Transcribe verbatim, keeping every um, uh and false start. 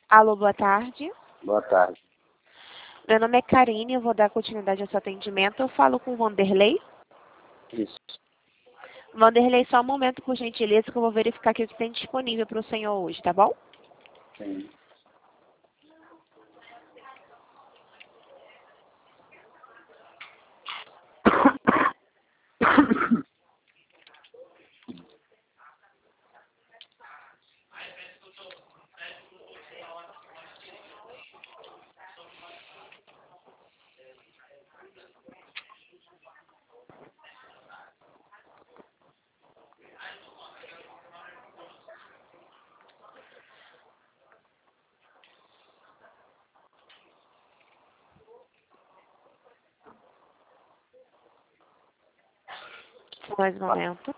Alô, boa tarde. Boa tarde. Meu nome é Karine, eu vou dar continuidade ao seu atendimento. Eu falo com o Vanderlei. Isso. Vanderlei, só um momento, por gentileza, que eu vou verificar aqui o que tem disponível para o senhor hoje, tá bom? Sim. Mais um momento.